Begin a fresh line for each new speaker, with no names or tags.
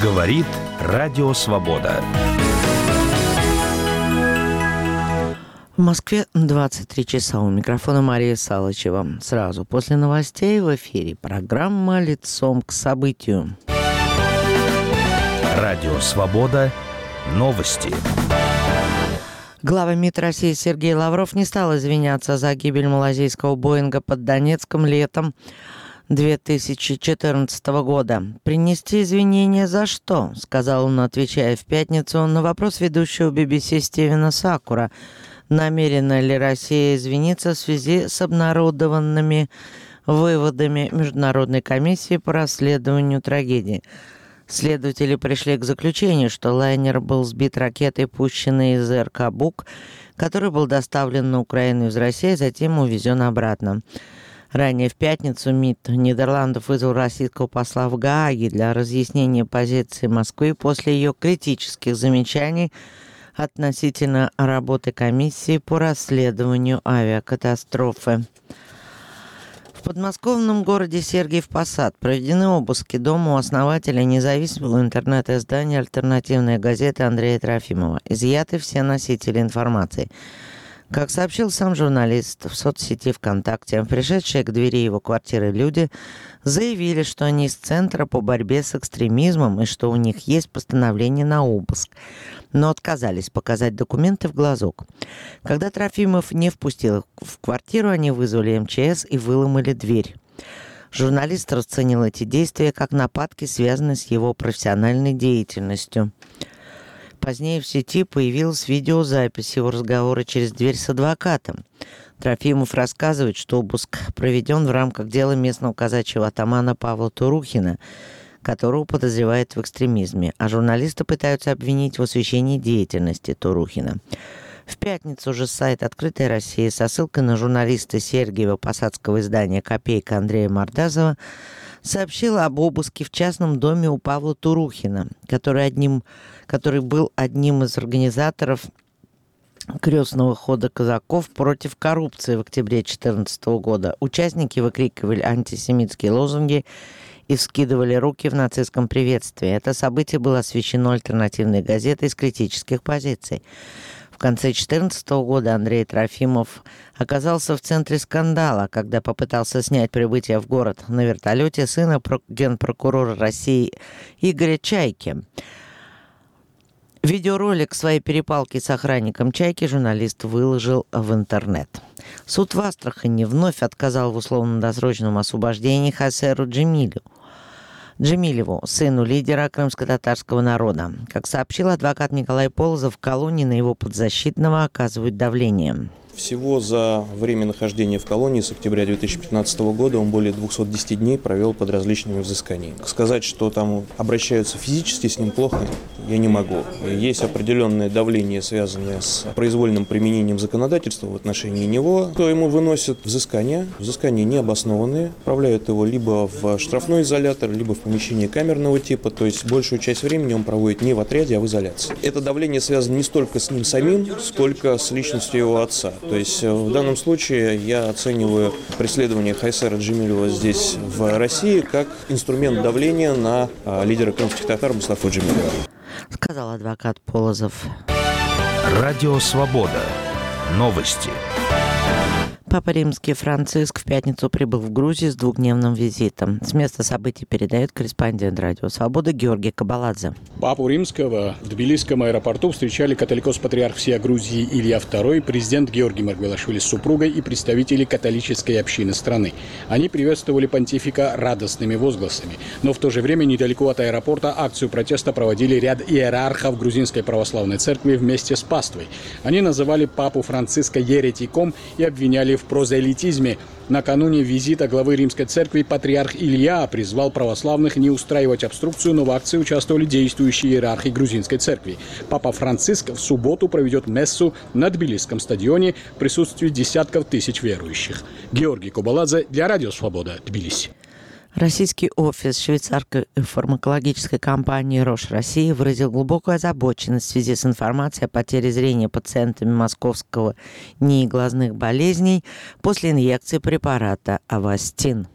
Говорит Радио Свобода.
В Москве 23 часа. У микрофона Мария Салычева. Сразу после новостей в эфире программа «Лицом к событию».
Радио Свобода. Новости.
Глава МИД России Сергей Лавров не стал извиняться за гибель малазийского Боинга под Донецком летом 2014 года. «Принести извинения за что?» — сказал он, отвечая в пятницу на вопрос ведущего BBC Стивена Сакура. Намерена ли Россия извиниться в связи с обнародованными выводами Международной комиссии по расследованию трагедии? Следователи пришли к заключению, что лайнер был сбит ракетой, пущенной из РК-Бук, который был доставлен на Украину из России, а затем увезен обратно. Ранее в пятницу МИД Нидерландов вызвал российского посла в Гааге для разъяснения позиции Москвы после ее критических замечаний относительно работы комиссии по расследованию авиакатастрофы. В подмосковном городе Сергиев Посад проведены обыски дома у основателя независимого интернет-издания «Альтернативная газета» Андрея Трофимова. Изъяты все носители информации. Как сообщил сам журналист в соцсети ВКонтакте, пришедшие к двери его квартиры люди заявили, что они из Центра по борьбе с экстремизмом и что у них есть постановление на обыск, но отказались показать документы в глазок. Когда Трофимов не впустил их в квартиру, они вызвали МЧС и выломали дверь. Журналист расценил эти действия как нападки, связанные с его профессиональной деятельностью. Позднее в сети появилась видеозапись его разговора через дверь с адвокатом. Трофимов рассказывает, что обыск проведен в рамках дела местного казачьего атамана Павла Турухина, которого подозревают в экстремизме, а журналисты пытаются обвинить в освещении деятельности Турухина. В пятницу же сайт «Открытая Россия» со ссылкой на журналиста Сергиева посадского издания «Копейка» Андрея Мордазова сообщил об обыске в частном доме у Павла Турухина, который был одним из организаторов крестного хода казаков против коррупции в октябре 2014 года. Участники выкрикивали антисемитские лозунги и вскидывали руки в нацистском приветствии. Это событие было освещено альтернативной газетой с критических позиций. В конце 2014 года Андрей Трофимов оказался в центре скандала, когда попытался снять прибытие в город на вертолете сына генпрокурора России Игоря Чайки. Видеоролик своей перепалки с охранником Чайки журналист выложил в интернет. Суд в Астрахани вновь отказал в условно-досрочном освобождении Хайсеру Джемилеву, сыну лидера крымско-татарского народа. Как сообщил адвокат Николай Полозов, в колонии на его подзащитного оказывают давление.
Всего за время нахождения в колонии с октября 2015 года он более 210 дней провел под различными взысканиями. Сказать, что там обращаются физически с ним плохо, я не могу. Есть определенное давление, связанное с произвольным применением законодательства в отношении него. То ему выносят взыскания необоснованные, отправляют его либо в штрафной изолятор, либо в помещение камерного типа, то есть большую часть времени он проводит не в отряде, а в изоляции. Это давление связано не столько с ним самим, сколько с личностью его отца. То есть в данном случае я оцениваю преследование Хайсера Джемилева здесь, в России, как инструмент давления на лидера крымских татар Мустафу Джемилева.
Сказал адвокат Полозов.
Радио Свобода. Новости.
Папа Римский Франциск в пятницу прибыл в Грузию с двухдневным визитом. С места событий передает корреспондент Радио Свобода Георгий Кабаладзе.
Папу Римского в Тбилисском аэропорту встречали католикос-патриарх всея Грузии Илья II, президент Георгий Маргвелашвили с супругой и представители католической общины страны. Они приветствовали понтифика радостными возгласами. Но в то же время недалеко от аэропорта акцию протеста проводили ряд иерархов Грузинской православной церкви вместе с паствой. Они называли папу Франциска еретиком и обвиняли в прозелитизме. Накануне визита главы Римской церкви патриарх Илья призвал православных не устраивать обструкцию, но в акции участвовали действующие иерархи грузинской церкви. Папа Франциск в субботу проведет мессу на Тбилисском стадионе в присутствии десятков тысяч верующих. Георгий Кабаладзе для Радио Свобода, Тбилиси.
Российский офис швейцарской фармакологической компании «Рош России» выразил глубокую озабоченность в связи с информацией о потере зрения пациентами московского НИИ глазных болезней после инъекции препарата Авастин.